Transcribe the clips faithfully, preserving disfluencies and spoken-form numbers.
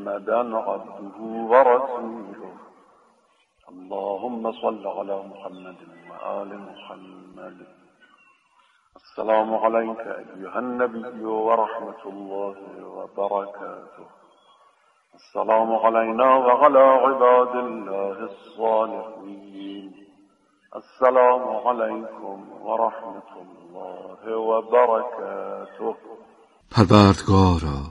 محمدا عبده ورسوله اللهم صل على محمد وآل محمد. السلام عليك أيها النبي ورحمة الله وبركاته. السلام علينا وعلى عباد الله الصالحين. السلام عليكم ورحمة الله وبركاته. پروردگارا،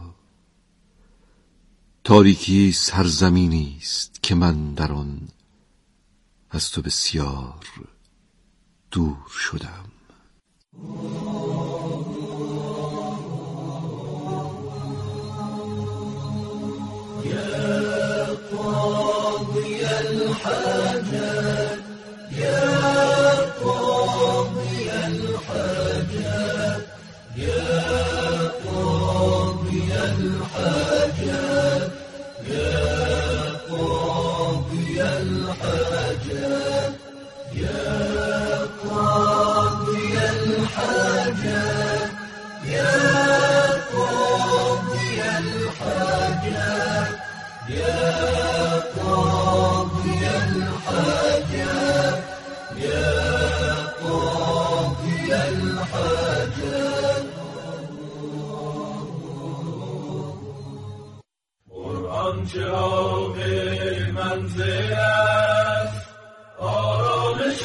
تاریکی سرزمینی است که من در آن از تو بسیار دور شدم. يا قاضي الحاجات يا قاضي الحاجات يا قاضي الحاجات يا قاضي الحاجات يا قاضي الحاجات يا قاضي الحاجات يا قاضي الحاجات يا قاضي الحاجات. قرآن چراغ منزل است، آرامش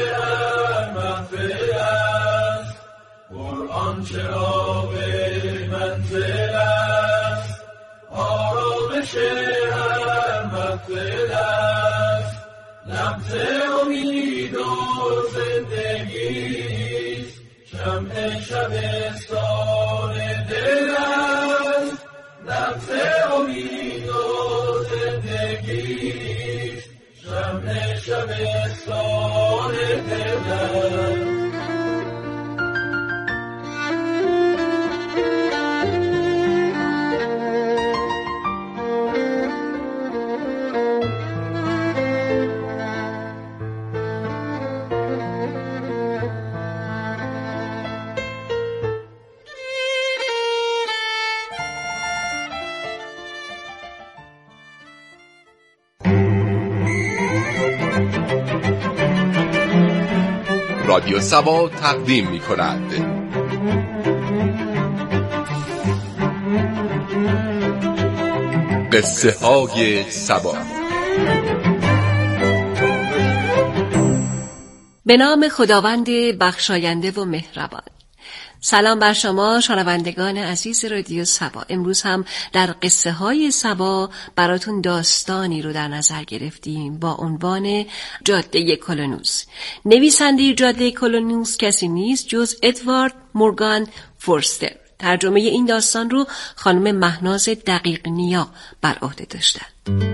محفل است. قرآن چراغ منزل است، آرامش محفل است. لمس امید و زندگی است، شمع شبستان دل است. لمس امید و زندگی است، شمع شبستان دل است. رادیو سبا تقدیم می کند قصه های سبا. به نام خداوند بخشاینده و مهربان. سلام بر شما شنوندگان عزیز رادیو سبا. امروز هم در قصه های سبا براتون داستانی رو در نظر گرفتیم با عنوان جاده کولونوس. نویسنده جاده کولونوس کسی نیست جز ادوارد مورگان فورستر. ترجمه این داستان رو خانم مهناز دقیق نیا بر عهده داشتن.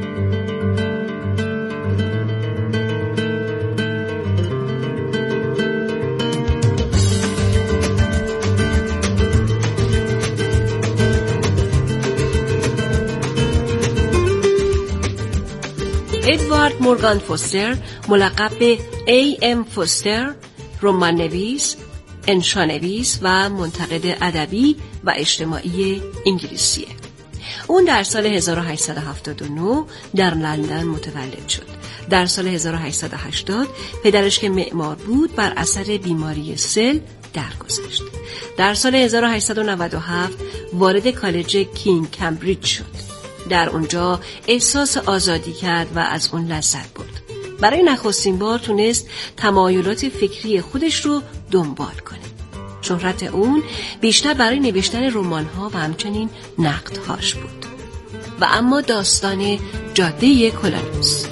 ادوارد مورگان فورستر ملقب به ای ام فورستر، رمان نویس، انشانویس و منتقد ادبی و اجتماعی انگلیسیه. اون در سال هزار و هشتصد و هفتاد و نه در لندن متولد شد. در سال هزار و هشتصد و هشتاد پدرش که معمار بود بر اثر بیماری سل درگذشت. در سال هزار و هشتصد و نود و هفت وارد کالج کینگ کمبریج شد. در اونجا احساس آزادی کرد و از اون لذت برد. برای نخستین بار تونست تمایلات فکری خودش رو دنبال کنه. شهرت اون بیشتر برای نوشتن رمان‌ها و همچنین نقدهاش بود. و اما داستان جاده کولونوس.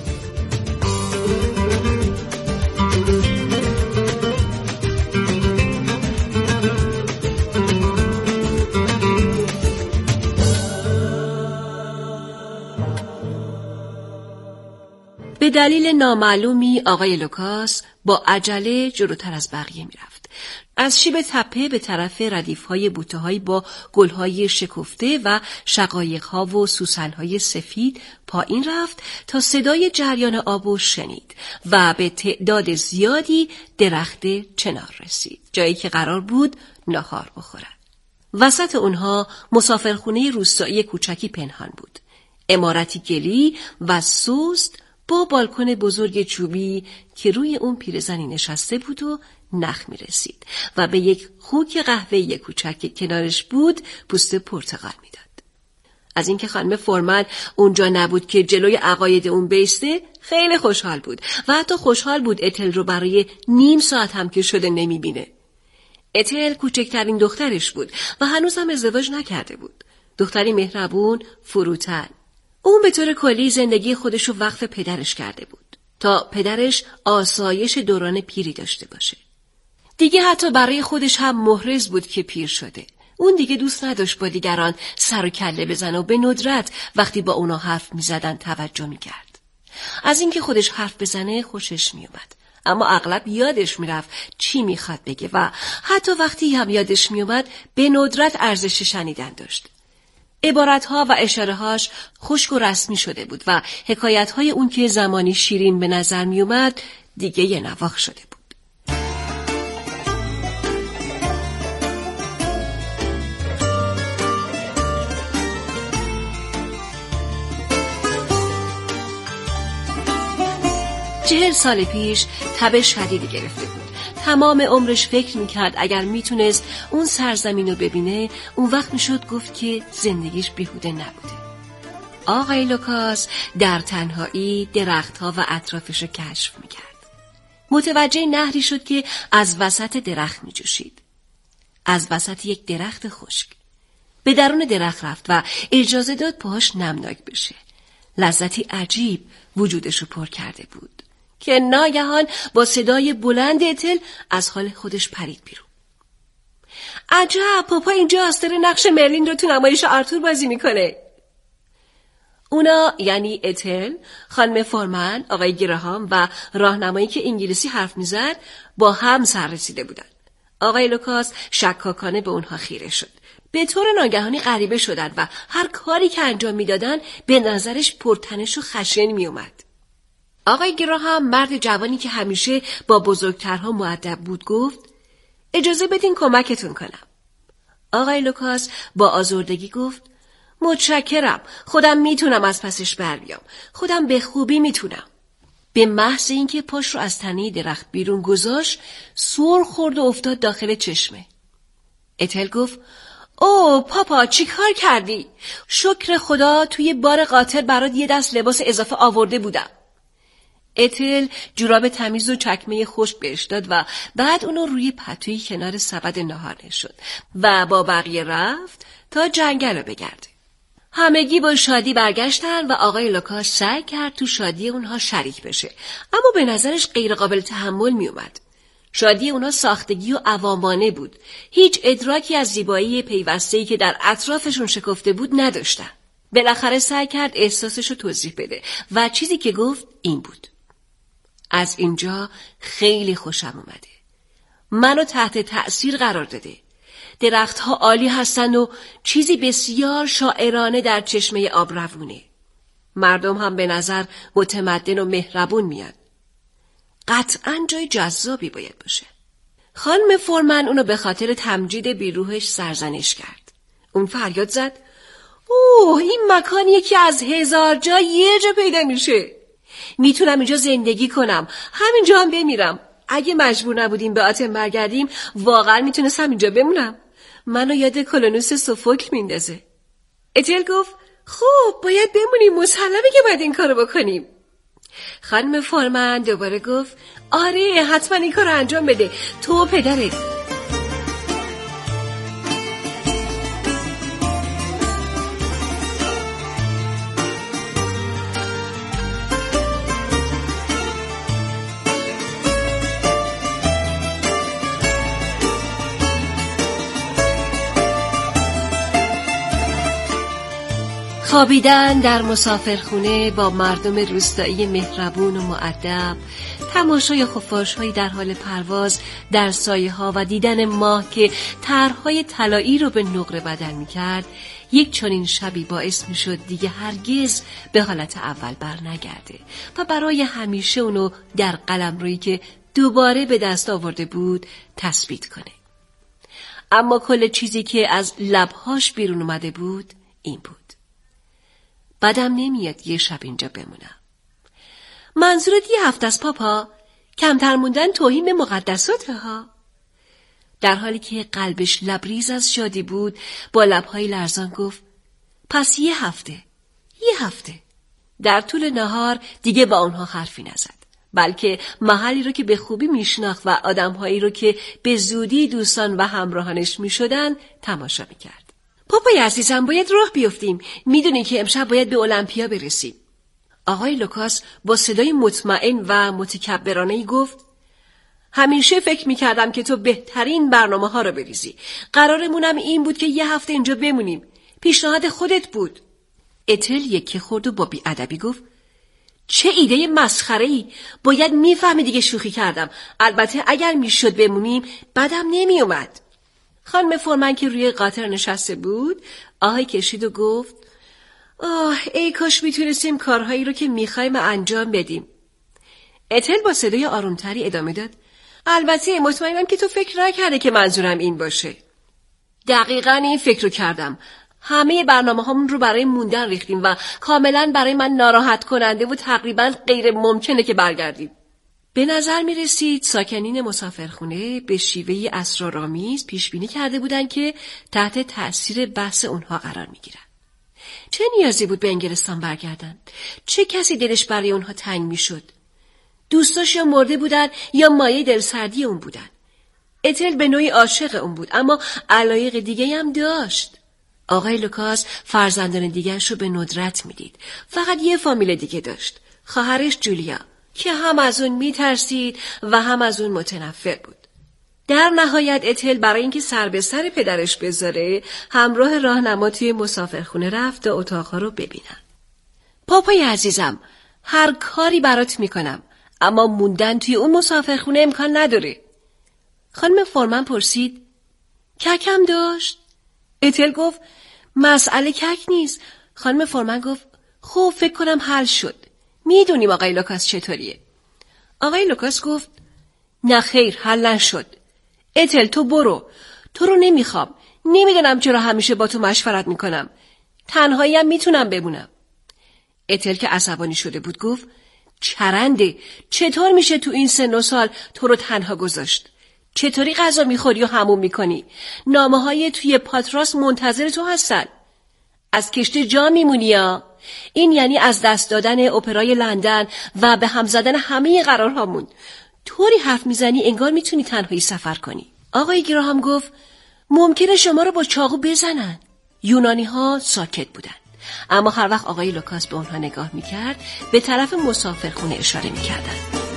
به دلیل نامعلومی آقای لوکاس با عجله جلوتر از بقیه میرفت. از شیب تپه به طرف ردیف‌های بوته‌هایی با گل‌های شکفته و شقایق‌ها و سوسن‌های سفید پایین رفت تا صدای جریان آب شنید و به تعداد زیادی درخت چنار رسید، جایی که قرار بود ناهار بخورد. وسط اونها مسافرخونه روستایی کوچکی پنهان بود. عمارتی گلی و سوست با بالکن بزرگ چوبی که روی اون پیرزنی نشسته بود و نخ می رسید و به یک خوک قهوه‌ای کوچک که کنارش بود پوست پرتقال می داد. از اینکه خانم فورمن اونجا نبود که جلوی عقاید اون بیسته خیلی خوشحال بود و حتی خوشحال بود اتل رو برای نیم ساعت هم که شده نمی بینه. اتل کوچکترین دخترش بود و هنوز هم ازدواج نکرده بود. دختری مهربون، فروتن. اون به طور کلی زندگی خودش رو وقف پدرش کرده بود تا پدرش آسایش دوران پیری داشته باشه. دیگه حتی برای خودش هم محرز بود که پیر شده. اون دیگه دوست نداشت با دیگران سر و کله بزنه و به ندرت وقتی با اونا حرف میزدن توجه میکرد. از اینکه خودش حرف بزنه خوشش میومد، اما اغلب یادش میرفت چی میخواد بگه و حتی وقتی هم یادش میومد به ندرت ارزش شنیدن داشت. عبارتها و اشاره‌هاش خشک و رسمی شده بود و حکایت‌های اون که زمانی شیرین به نظر میومد دیگه یه نواخت شده بود. چهل سال پیش تب شدیدی گرفته بود. تمام عمرش فکر میکرد اگر میتونست اون سرزمین رو ببینه اون وقت میشد گفت که زندگیش بیهوده نبوده. آقای لوکاس در تنهایی درختها و اطرافش رو کشف میکرد. متوجه نهری شد که از وسط درخت میجوشید. از وسط یک درخت خشک. به درون درخت رفت و اجازه داد پاهاش نمناک بشه. لذتی عجیب وجودش رو پر کرده بود که ناگهان با صدای بلند اتل از حال خودش پرید بیرون. عجب، پاپا اینجاست، داره نقش مرلین رو تو نمایش آرتور بازی میکنه. اونا یعنی اتل، خانم فورمن، آقای گراهام و راهنمایی که انگلیسی حرف میزد با هم سر رسیده بودن. آقای لوکاس شکاکانه به اونها خیره شد. به طور ناگهانی غریبه شدند و هر کاری که انجام میدادن به نظرش پرتنش و خشن میومد. آقای گراهام، مرد جوانی که همیشه با بزرگترها مؤدب بود، گفت اجازه بدین کمکتون کنم. آقای لوکاس با آزردگی گفت متشکرم، خودم میتونم از پسش بر بیام، خودم به خوبی میتونم. به محض اینکه پاش رو از تنه درخت بیرون گذاشت سر خورد و افتاد داخل چشمه. اتل گفت اوه پاپا چی کار کردی؟ شکر خدا توی بار قاطر برات یه دست لباس اضافه آورده بودم. اتل جوراب تمیز و چکمه خشک بهش داد و بعد اونو روی پتویی کنار سبد ناهار نشوند و با بقیه رفت تا جنگل رو بگرده. همگی با شادی برگشتن و آقای لوکاس سعی کرد تو شادی اونها شریک بشه، اما به نظرش غیر قابل تحمل می اومد. شادی اونها ساختگی و عوامانه بود. هیچ ادراکی از زیبایی پیوسته‌ای که در اطرافشون شکفته بود نداشتن. بالاخره سعی کرد احساسش رو توضیح بده و چیزی که گفت این بود: از اینجا خیلی خوشم اومده. منو تحت تأثیر قرار داده. درختها عالی هستن و چیزی بسیار شاعرانه در چشمه آب روونه. مردم هم به نظر متمدن و مهربون میاد. قطعاً جای جذابی باید باشه. خانم فورمن اونو به خاطر تمجید بیروحش سرزنش کرد. اون فریاد زد اوه این مکانیه که از هزار جا یه جا پیدا میشه. میتونم اینجا زندگی کنم، همینجا هم بمیرم. اگه مجبور نبودیم به آتن برگردیم واقعا میتونستم اینجا بمونم. منو یاد کلونوس سوفوکل میندازه. اتل گفت خب باید بمونیم، مسلمه که باید این کارو بکنیم. خانم فورمن دوباره گفت آره حتما این کارو انجام بده، تو و پدرت. خوابیدن در مسافرخونه با مردم روستایی مهربون و مؤدب، تماشای خفاش‌هایی در حال پرواز در سایه‌ها و دیدن ماه که طرح‌های طلایی رو به نقره بدل می‌کرد، یک چنین شبی باعث می‌شد دیگه هرگز به حالت اول بر نگرده و برای همیشه اونو در قلمرویی که دوباره به دست آورده بود تثبیت کنه. اما کل چیزی که از لب‌هاش بیرون اومده بود این بود: بدم نمیاد یه شب اینجا بمونم. منظورت یه هفته از پاپا؟ کمتر موندن توهین به مقدساته ها. در حالی که قلبش لبریز از شادی بود با لبهای لرزان گفت پس یه هفته، یه هفته. در طول نهار دیگه با اونها حرفی نزد، بلکه محلی رو که به خوبی میشناخت و آدمهایی رو که به زودی دوستان و همراهانش میشدن تماشا میکرد. پاپای عزیزم باید راه بیفتیم، میدونی که امشب باید به المپیا برسیم. آقای لوکاس با صدای مطمئن و متکبرانه‌ای گفت همیشه فکر میکردم که تو بهترین برنامه ها رو بریزی. قرارمونم این بود که یه هفته اینجا بمونیم. پیشنهاد خودت بود. اتل یکی خورد و با بی‌ادبی گفت چه ایده مسخره‌ای. باید میفهمی دیگه شوخی کردم. البته اگر میشد بمونیم بدم نمیومد. خانم فورمن که روی قاطر نشسته بود آهی کشید و گفت آه ای کاش میتونستیم کارهایی رو که میخوایم انجام بدیم. اتل با صدای آرومتری ادامه داد البته مطمئنم که تو فکر نکرده که منظورم این باشه. دقیقاً این فکر رو کردم. همه برنامه هامون رو برای موندن ریختیم و کاملاً برای من ناراحت کننده و تقریباً غیر ممکنه که برگردیم. به نظر می رسید ساکنین مسافرخونه به شیوهی اسرارآمیز پیش بینی کرده بودن که تحت تأثیر بحث اونها قرار می گیرن. چه نیازی بود به انگلستان برگردن؟ چه کسی دلش برای اونها تنگ می شد؟ دوستاش یا مرده بودن یا مایه دلسردی اون بودن. اتل به نوعی عاشق اون بود اما علایق دیگه هم داشت. آقای لوکاس فرزندان دیگرش رو به ندرت میدید. فقط یه فامیل دیگه داشت، خواهرش جولیا، که هم از اون میترسید و هم از اون متنفر بود. در نهایت اتل برای اینکه سر به سر پدرش بذاره همراه راهنما توی مسافرخونه رفت تا اتاقها رو ببینن. پاپای عزیزم، هر کاری برات میکنم اما موندن توی اون مسافرخونه امکان نداره. خانم فورمن پرسید ککم داشت؟ اتل گفت مسئله کک نیست. خانم فورمن گفت خب فکر کنم حل شد. میدونیم آقای لوکاس چطوریه. آقای لوکاس گفت نه خیر حل نشد. اتل تو برو. تو رو نمیخوام. نمیدونم چرا همیشه با تو مشورت میکنم. تنهاییم میتونم بمونم. اتل که عصبانی شده بود گفت چرنده، چطور میشه تو این سن و سال تو رو تنها گذاشت؟ چطوری غذا میخوری و حموم میکنی؟ نامه های توی پاتراس منتظر تو هستن. از کشته جا میمونی ها. این یعنی از دست دادن اپرای لندن و به هم زدن همه قرارهامون. طوری حرف میزنی انگار میتونی تنهایی سفر کنی. آقای گراهام گفت ممکنه شما رو با چاقو بزنن. یونانی ها ساکت بودن، اما هر وقت آقای لوکاس به اونها نگاه میکرد به طرف مسافرخونه اشاره میکردن.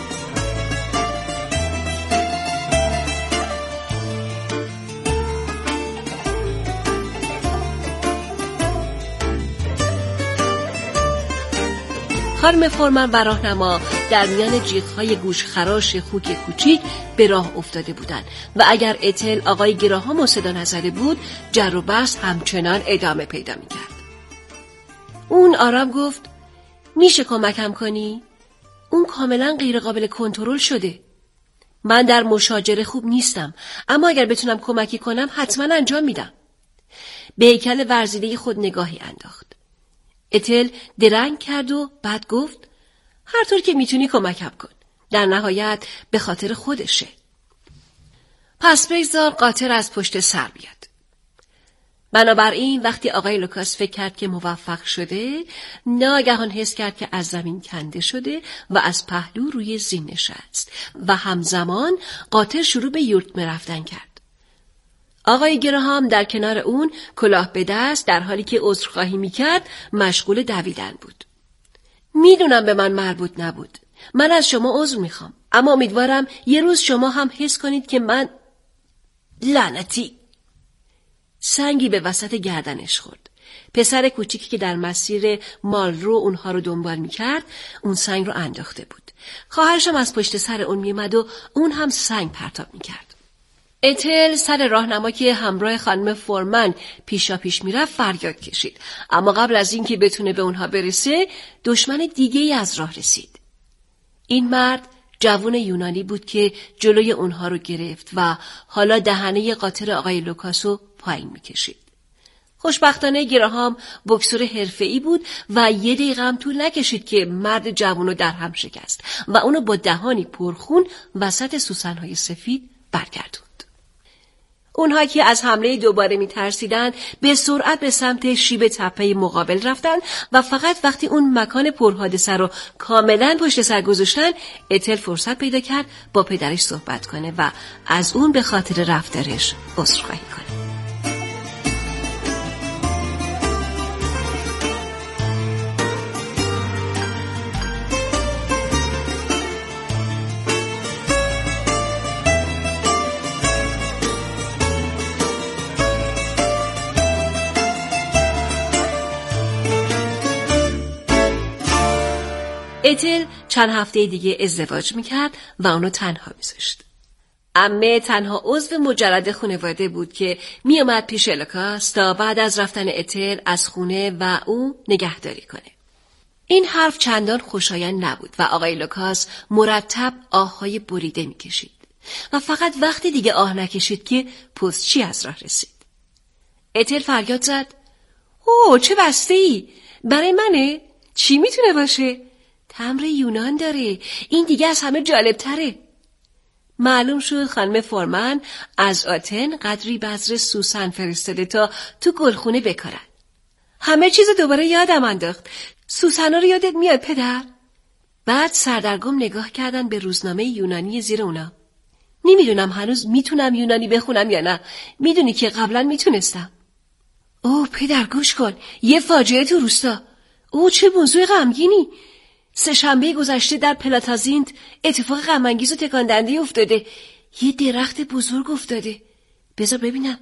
خانم فورمن و راهنما در میان جیغ‌های گوشخراش خوک کوچیک به راه افتاده بودند و اگر اتل آقای گراهام و صدا نزده بود جر و بحث همچنان ادامه پیدا می‌کرد. اون آرام گفت میشه کمکم کنی؟ اون کاملا غیر قابل کنترل شده. من در مشاجره خوب نیستم، اما اگر بتونم کمکی کنم حتما انجام میدم. به هیکل ورزیده خود نگاهی انداخت. اتل درنگ کرد و بعد گفت هر طور که میتونی کمکم کن. در نهایت به خاطر خودشه. پس بگذار قاطر از پشت سر بیاد. بنابراین وقتی آقای لوکاس فکر کرد که موفق شده، ناگهان حس کرد که از زمین کنده شده و از پهلو روی زین نشست و همزمان قاطر شروع به یورتمه رفتن کرد. آقای گراهام در کنار اون کلاه به دست در حالی که عذرخواهی میکرد مشغول دویدن بود. میدونم به من مربوط نبود. من از شما عذر میخوام. اما امیدوارم یه روز شما هم حس کنید که من لعنتی. سنگی به وسط گردنش خورد. پسر کوچیکی که در مسیر مالرو اونها رو دنبال میکرد اون سنگ رو انداخته بود. خواهرشم از پشت سر اون میومد و اون هم سنگ پرتاب میکرد. اتل سر راهنما که همراه خانم فورمن پیشا پیش میرفت فریاد کشید، اما قبل از اینکه بتونه به اونها برسه دشمن دیگه‌ای از راه رسید. این مرد جوان یونانی بود که جلوی اونها رو گرفت و حالا دهنه قاطر آقای لوکاسو پایین میکشید. خوشبختانه گراهام بوکسور حرفه‌ای بود و یه دقیقه هم طول نکشید که مرد جوانو در هم شکست و اونو با دهانی پرخون وسط سوسن‌های سفید برگردوند. اونها که از حمله دوباره می‌ترسیدند به سرعت به سمت شیب تپه مقابل رفتن و فقط وقتی اون مکان پرحادثه رو کاملاً پشت سر گذاشتن اتل فرصت پیدا کرد با پدرش صحبت کنه و از اون به خاطر رفتارش عذرخواهی کنه. اتل چند هفته دیگه ازدواج میکرد و اونو تنها میذاشت. عمه تنها عضو مجرد خانواده بود که میومد پیش لوکاس تا بعد از رفتن اتل از خونه و او نگهداری کنه. این حرف چندان خوشایند نبود و آقای لوکاس مرتب آههای بریده میکشید و فقط وقتی دیگه آه نکشید که پستچی از راه رسید. اتل فریاد زد: اوه چه بسته‌ای؟ برای منه؟ چی میتونه باشه؟ تمر یونان داره. این دیگه از همه جالب تره. معلوم شد خانم فورمن از آتن قدری بذر سوسن فرستاده تا تو گلخونه بکارن. همه چیز دوباره یادم انداخت. سوسنا رو یادت میاد پدر؟ بعد سردرگم نگاه کردن به روزنامه یونانی زیر اونا. نمیدونم هنوز میتونم یونانی بخونم یا نه. میدونی که قبلا میتونستم. اوه پدر گوش کن. یه فاجعه تو روستا. اوه چه موضوع غمگینی. سه شنبه گذشته در پلاتازینت اتفاق غم‌انگیز و تکاندنده افتاده. یه درخت بزرگ افتاده. بذار ببینم.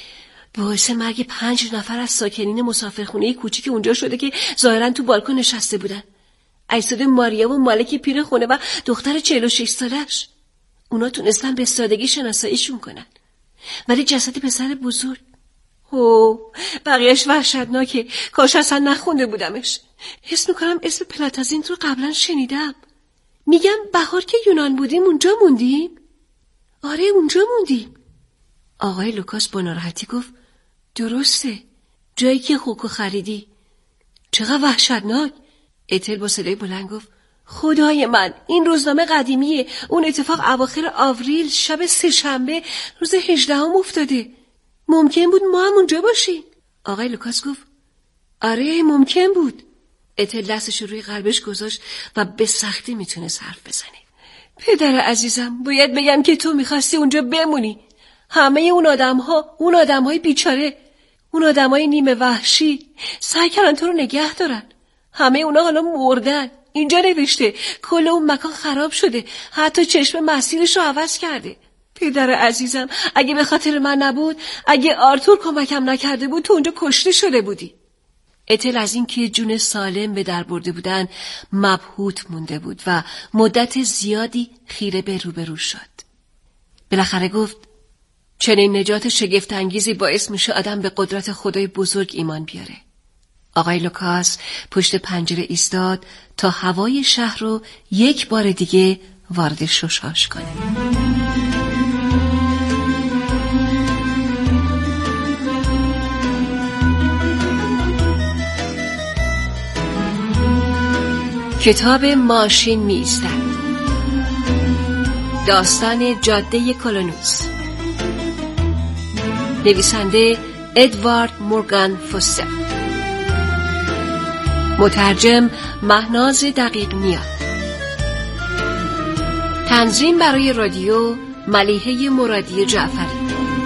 باعث مرگ پنج نفر از ساکنین مسافرخونه کوچیک اونجا شده که ظاهراً تو بالکن نشسته بودن. اجساد ماریا و مالک پیر خونه و دختر چهل و شش سالش. اونا تونستن به سادگی شناساییشون کنن. ولی جسد پسر بزرگ. اوه بقیهش وحشتناکه. کاش اصلا نخونده بودمش. حس میکنم اسم پلاتازینت رو قبلا شنیدم. میگم بهار که یونان بودیم اونجا موندیم؟ آره اونجا موندیم. آقای لوکاس با ناراحتی گفت: درسته، جایی که خوکو خریدی. چقدر وحشتناک. اتل با صدای بلند گفت: خدای من این روزنامه قدیمیه. اون اتفاق اواخر آوریل شب سه شنبه روز هجدهم افتاده. ممکن بود ما هم اونجا باشیم. آقای لوکاس گفت: آره ممکن بود. اتل دستش روی قلبش گذاشت و به سختی میتونست حرف بزنه. پدر عزیزم باید بگم که تو میخواستی اونجا بمونی. همه اون آدم ها، اون آدم های بیچاره، اون آدم های نیمه وحشی سعی کردن تو رو نگه دارن. همه اونا حالا مردن. اینجا نوشته کل اون مکان خراب شده. حتی چشم مسیرش رو عوض کرده. پدر عزیزم اگه به خاطر من نبود، اگه آرتور کمکم نکرده بود، تو اونجا کشته شده بودی. اتل از این که جون سالم به در برده بودن مبهوت مونده بود و مدت زیادی خیره به روبرو شد. بالاخره گفت: چنین نجات شگفت انگیزی باعث میشه آدم به قدرت خدای بزرگ ایمان بیاره. آقای لوکاس پشت پنجره ایستاد تا هوای شهر رو یک بار دیگه وارد ششاش کنه. کتاب ماشین می ایستد. داستان جاده کولونوس. نویسنده ادوارد مورگان فوستر. مترجم مهناز دقیق نیاد. تنظیم برای رادیو ملیحه مرادی جعفری.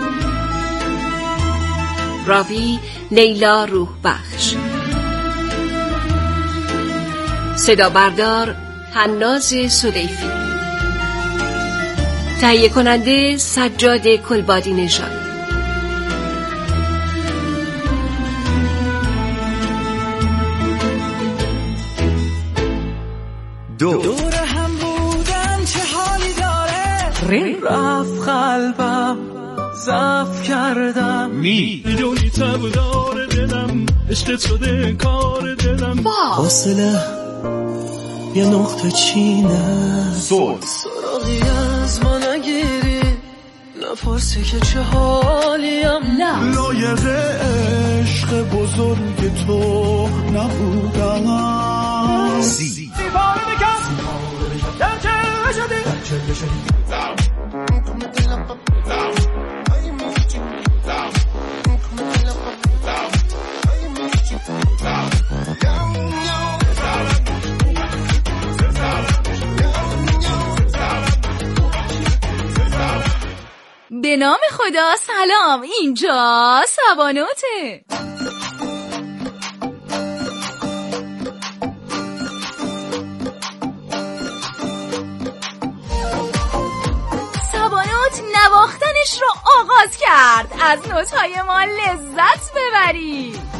راوی لیلا روح بخش. صدا بردار حناز سدیفی. تهیه کننده سجاد کلبادی نژاد. دو دور هم بودن چه حالی داره، رفت قلبم ضعف کردم، میدونی تبدار دلم عشقت شده کار دلم، فاصله یه نقطه چینه، صوت سراغی از ما نگیری، نپرسی که چه حالیم، لایق عشق بزرگ تو نبودم. سی دیواره بکن درچه شدی به نام خدا. سلام، اینجا سبانوته. سبانوت نواختنش رو آغاز کرد. از نوت‌های ما لذت ببرید.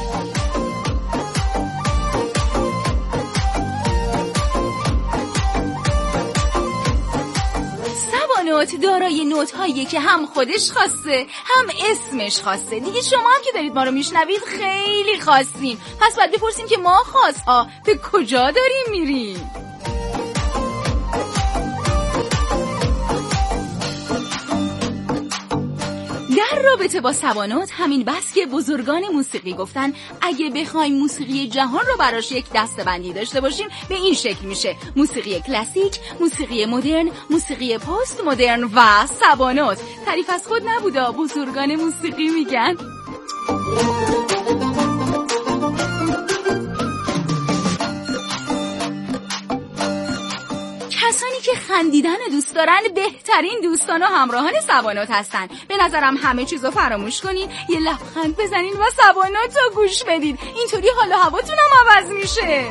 نوت دارای نوت هایی که هم خودش خواسته هم اسمش خواسته. دیگه شما هم که دارید ما رو میشنوید خیلی خواستین، پس باید بپرسیم که ما خواست ها به کجا داریم میریم. در رابطه با سبانوت همین بس که بزرگان موسیقی گفتن اگه بخوایم موسیقی جهان رو براش یک دسته‌بندی داشته باشیم به این شکل میشه: موسیقی کلاسیک، موسیقی مدرن، موسیقی پست مدرن و سبانوت. تعریف از خود نبودا، بزرگان موسیقی میگن. کسانی که خندیدن دوست دارن بهترین دوستان و همراهان سبانوت هستن. به نظرم همه چیزو فراموش کنین، یه لبخند بزنین و سبانوت رو گوش بدید. اینطوری حال و هواتون هم عوض میشه.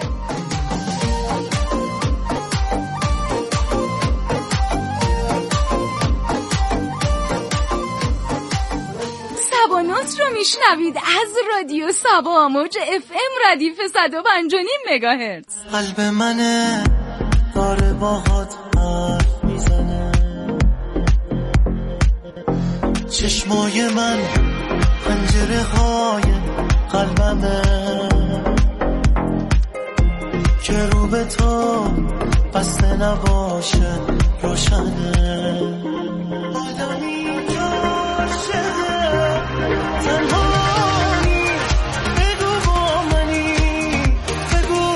سبانوت رو میشنوید از رادیو سبا، موج اف ام ردیف صد و پنج و نیم مگاهرتز. قلب منه داره باهات حرف میزنه، چشمای من پنجره های قلبمه که رو به تو بسته نباشه روشنه. آدمی که عاشقه تنهایی بگو با منی، بگو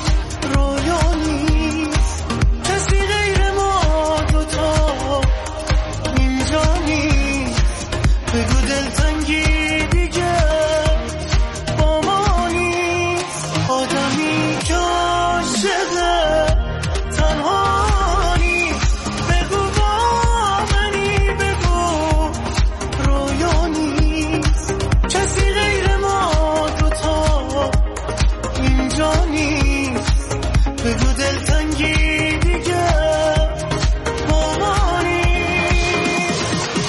رویانی کسی غیر ما دوتا اینجا نیست، بگو دلتنگی دیگه با ما نیست. آدمی که عاشقه تنهایی بگو با منی، بگو رویانی کسی غیر ما دوتا اینجا نیست، بگو دلتنگی دیگه با ما نیست.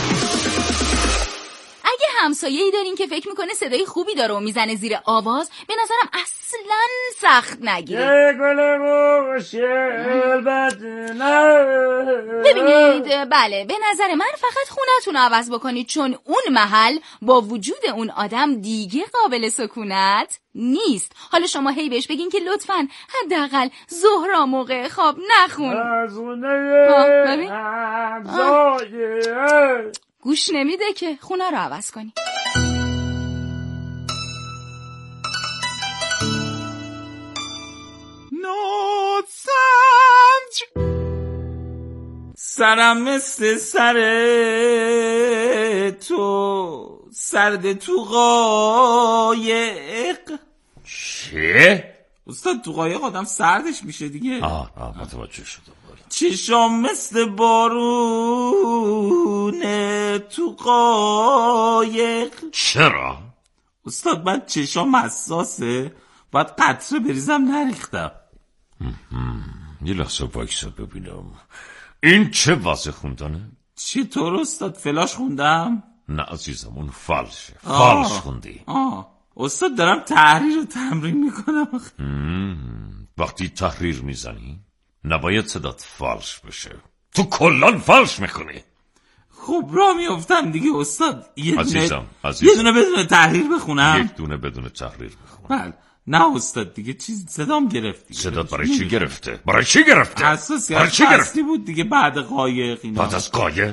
اگه همسایه‌ای دارین که فکر میکنه صدای خوبی داره و میزنه زیر آواز، به نظرم اصلاً سخت نگیرید. ببینید، بله، به نظر من فقط خونتون رو عوض بکنید، چون اون محل با وجود اون آدم دیگه قابل سکونت نیست. حالا شما هی بهش بگین که لطفاً حداقل ظهرا موقع خواب نخون. ببین گوش نمیده که خونه رو عوض کنی. نوت سنج سرم مثل سر تو، سرد تو قایق. چه؟ استاد تو قایق آدم سردش میشه دیگه. آه آه متوجه شدم. چشام مثل بارونه تو قایق. چرا؟ استاد من چشام حساسه، باید قطره بریزم نریختم. یه لحظه وایسا ببینم این چه واسه خوندنه؟ چطور استاد؟ فلاش خوندم؟ نه عزیزم، اون فالشه. فالش خوندی. آه استاد دارم تحریر رو تمرین میکنم. وقتی تحریر میزنی نباید صدات فالش بشه. تو کلان فالش میکنی. خب را میافتم دیگه استاد. یه عزیزم دونه عزیزم یه دونه بدون تحریر بخونم. یک دونه بدون تحریر بخون. بله. نه استاد دیگه چیز صدام گرفت دیگه. صدات برای چی گرفته؟ برای چی گرفته؟ حساسی برای چی گرفته بود دیگه بعد قایق اینا. بعد از قایق؟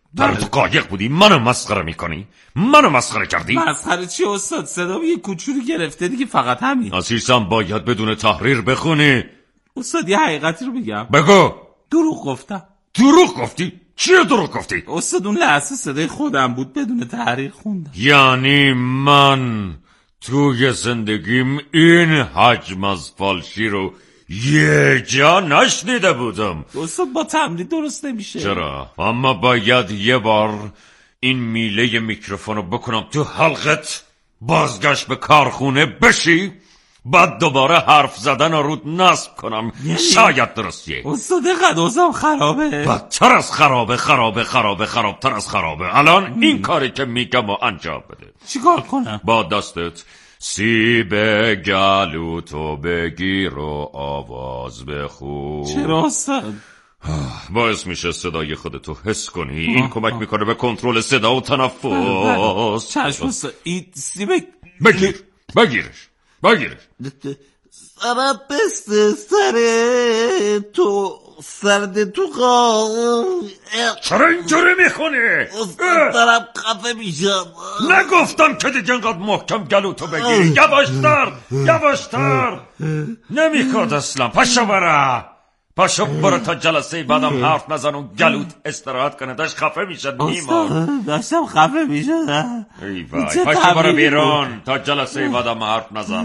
در تو قایق بودی منو مسخره میکنی؟ منو مسخره کردی؟ مسخره چی استاد؟ صدام یه کوچولو گرفته دیگه، فقط همین. عزیزم باید بدون تحریر بخونی. استاد یه حقیقتی رو بگم. بگو. دروغ گفتم. دروغ گفتی؟ چیه دروغ گفتی؟ استاد اون لحظه صدای خودم بود، بدون تحریر خوندم. یعنی من توی زندگیم این حجم از فالشی رو یه جا نشنیده بودم. استاد با تمرین درست نمیشه. چرا؟ اما باید یه بار این میله میکروفون رو بکنم تو حلقت، بازگشت به کارخونه بشی، بعد دوباره حرف زدن رو رود نصب کنم. شاید درستیه. استاد قدوزم خرابه. بدتر از خرابه خرابه خرابه خرابتر از خرابه. الان این کاری که میگم و انجام بده. چیکار کنم؟ با دستت سیب گلوتو بگیر و آواز بخون. چرا استاد؟ باعث میشه صدای خودتو حس کنی. این کمک میکنه به کنترل صدا و تنفس. چشم استاد. این سیب بگیر بگیرش بگیرش. سرم بسته سره تو سرد تو قام. چرا اینجوری میخونی؟ دارم خفه میشم. نگفتم که دیگه انقدر محکم گلوتو بگیری. یواشتر یواشتر. نمیخواد اصلا. پاشو برا پاشو برا تا جلسه بعدم حرف نزن و گلوت استراحت کنه. داشت خفه میشد میمار. داشتم خفه میشدم. ای وای پاشو برا بیرون تا جلسه بعدم حرف نزن.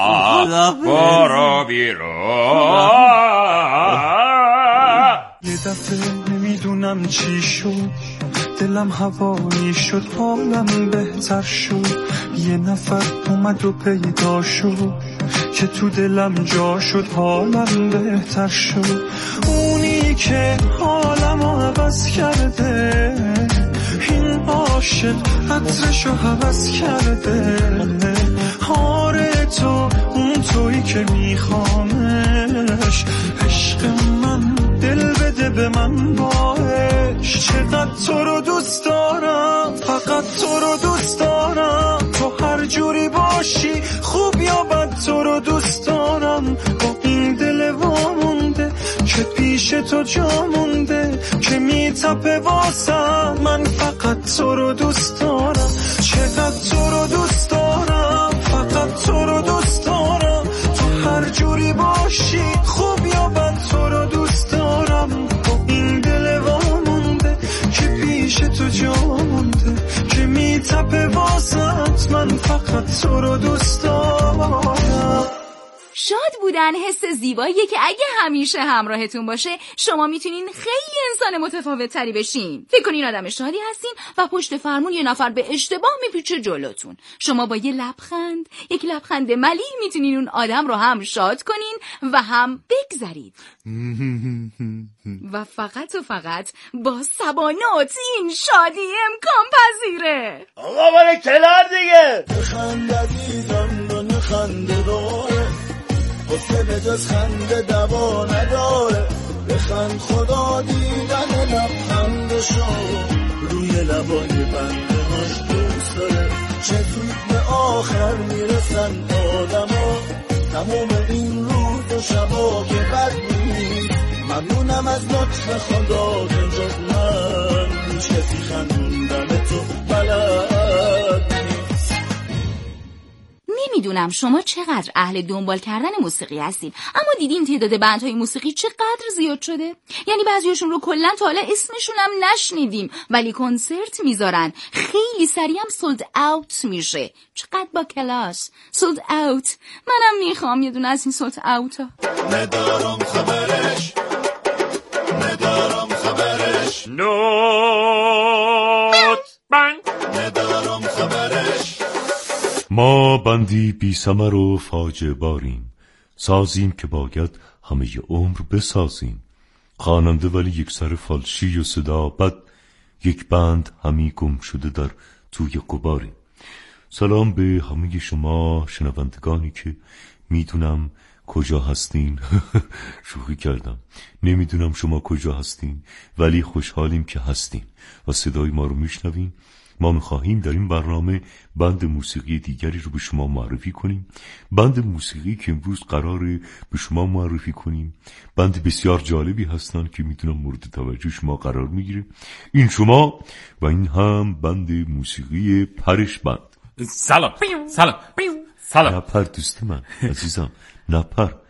برا بیرون. یه دفعه نمیدونم چی شد، دلم هوایی شد، حالم بهتر شد. یه نفر اومد و پیدا شد که تو دلم جا شد، حالم بهتر شد. اونی که حالم رو عوض کرده، این عاشق عطرشو حوض کرده. هاره تو اون تویی که میخوامش، عشق من دل بده به من باش. چقدر تو رو دوست دارم، فقط تو رو دوست دارم. تو هر جوری باشی خوب یا بد تو رو دوست دارم. با این دل وامونده که پیش تو جا مونده، که میتپه واسم. من فقط تو رو دوست دارم. چقدر تو رو دوست دارم، فقط تو رو دوست دارم. تو هر جوری باشی خوب یا بد تو رو دوست دارم. با این دل وامونده که پیش تو جا مونده، که میتپه واسط. من فقط تو رو دوست دارم. شاد بودن حس زیباییه که اگه همیشه همراهتون باشه شما میتونین خیلی انسان متفاوت تری بشین. فکر کنین آدم شادی هستین و پشت فرمون یه نفر به اشتباه میپیچه جلوتون. شما با یه لبخند، یک لبخند ملیح میتونین اون آدم رو هم شاد کنین و هم بگذرید. و فقط و فقط با سبانات این شادی امکان پذیره. آقا برای کنار دیگه. بخند عزیزم دنیا خنده داره، حسه به جز خنده دوا نداره. بخند خدا دیدن لبخندشو روی لبای بنده هاش دوست داره. چه زود به آخر میرسن آدما، تموم این روز و شبا که بد نیست. ممنونم از لطف خدا که جز من هیچ کسی خندوندن تو بلد نیست. نمیدونم شما چقدر اهل دنبال کردن موسیقی هستین، اما دیدین تعداد بندهای موسیقی چقدر زیاد شده؟ یعنی بعضیاشون رو کلا تا حالا اسمشون هم نشنیدیم ولی کنسرت میذارن، خیلی سریع هم سولد اوت میشه. چقدر با کلاس. سولد اوت. منم میخوام یه دونه از این سولد اوت ها. ندارم خبرش، ندارم خبرش، نوت بنگ. ندارم خبرش. ما بندی بی ثمر و فاجعه باریم، سازیم که باید همه عمر بسازیم. خواننده ولی یک سر فالشی و صدا بد، یک بند همی گم شده در توی غباریم. سلام به همه شما شنوندگانی که میدونم کجا هستین. شوخی کردم. نمیدونم شما کجا هستین ولی خوشحالیم که هستین و صدای ما رو میشنوین ما می‌خواهیم در این برنامه بند موسیقی دیگری رو به شما معرفی کنیم. بند موسیقی که امروز قراره به شما معرفی کنیم بند بسیار جالبی هستن که میدونم مورد توجه شما قرار میگیره. این شما و این هم بند موسیقی پرش بند. سلام سلام سلام. نپر دوست من عزیزم، نپر.